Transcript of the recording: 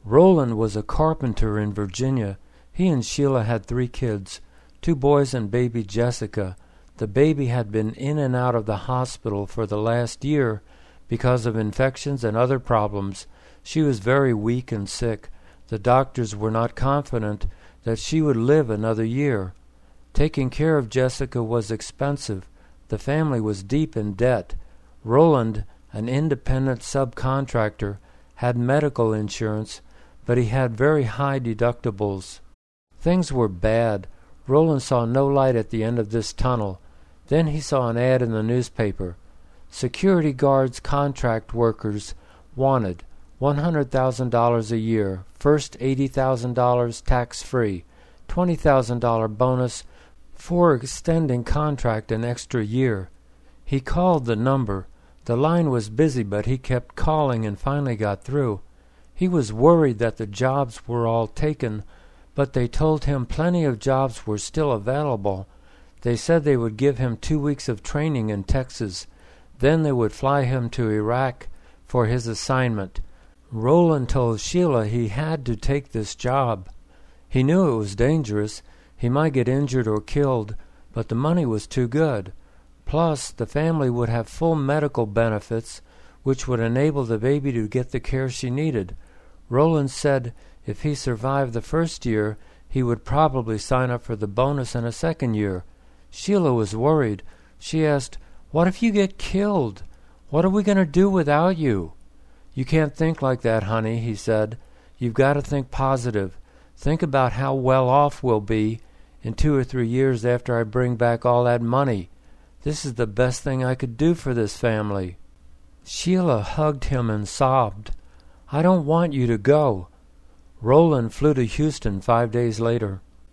Roland was a carpenter in Virginia. He and Sheila had 3 kids, 2 boys and baby Jessica. The baby had been in and out of the hospital for the last year because of infections and other problems. She was very weak and sick. The doctors were not confident that she would live another year. Taking care of Jessica was expensive. The family was deep in debt. Roland, an independent subcontractor, had medical insurance, but he had very high deductibles. Things were bad. Roland saw no light at the end of this tunnel. Then he saw an ad in the newspaper. Security guards contract workers wanted $100,000 a year, first $80,000 tax-free, $20,000 bonus for extending contract an extra year. He called the number. The line was busy, but he kept calling and finally got through. He was worried that the jobs were all taken, but they told him plenty of jobs were still available. They said they would give him 2 weeks of training in Texas. Then they would fly him to Iraq for his assignment. Roland told Sheila he had to take this job. He knew it was dangerous. He might get injured or killed, but the money was too good. Plus, the family would have full medical benefits, which would enable the baby to get the care she needed. Roland said if he survived the first year, he would probably sign up for the bonus in a second year. Sheila was worried. She asked, "What if you get killed? What are we going to do without you?" "You can't think like that, honey," he said. "You've got to think positive. Think about how well off we'll be in 2 or 3 years after I bring back all that money. This is the best thing I could do for this family." Sheila hugged him and sobbed. "I don't want you to go." Roland flew to Houston 5 days later.